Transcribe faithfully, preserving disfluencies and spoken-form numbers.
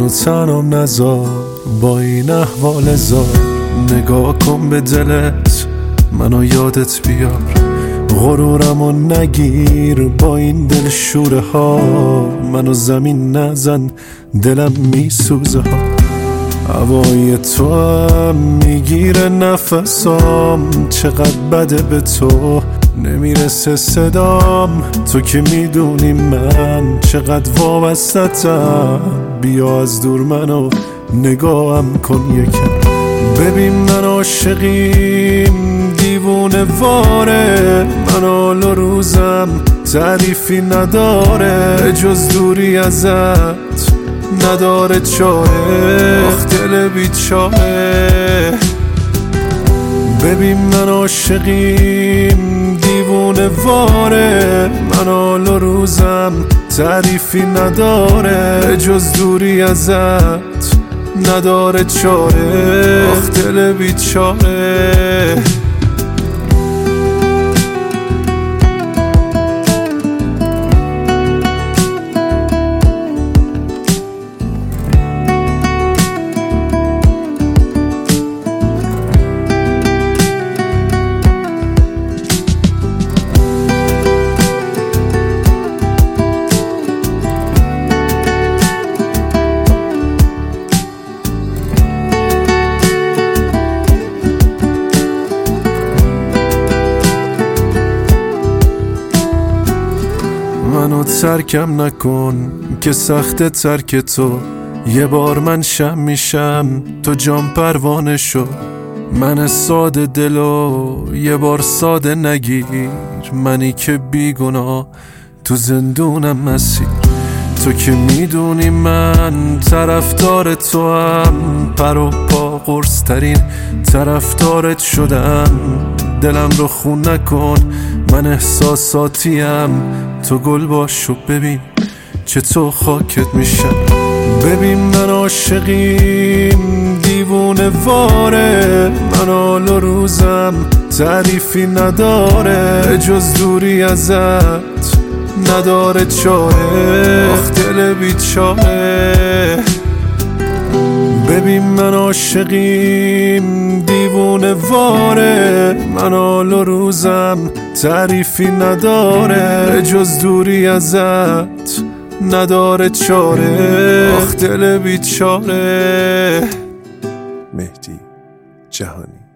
منو تنام نذار با این احوال زار، نگاه کن به دلت منو یادت بیار، غرورمو نگیر با این دل شوره ها، منو زمین نزن دلم میسوزه ها، هوای تو هم میگیره نفسام، چقدر بده به تو نمیرسه صدام، تو که میدونی من چقدر وابستتم، بیا از دور منو نگاهم کن یکم، ببین من عاشقیم دیوونه واره، من حال و روزم تعریفی نداره، جز دوری ازت نداره چاره، آخ دل بیچاره، ببین من عاشقیم دیوونه واره، من حال و روزم تعریفی نداره، جز دوری ازت نداره چاره، آخ دل بیچاره. منو ترکم نکن که سخت ترک تو، یه بار من شم میشم تو جام پروانه شو، من ساده دلو یه بار ساده نگیر، منی که بیگناه تو زندونم مسیر، تو که میدونی من طرفدار تو هم، پر و پا قرص ترین طرفدارت شدم، دلم رو خون نکن من احساساتیم، تو گل باش و ببین چه تو خاکت میشم، ببین من عاشقیم دیوونه واره، من حال و روزم تعریفی نداره، جز دوری ازت نداره چاره، آخ دل بیچاره، ببین من عاشقیم دیوونه واره، من حال و روزم تعریفی نداره، جز دوری ازت نداره چاره، آخ دل بیچاره. مهدی جهانی.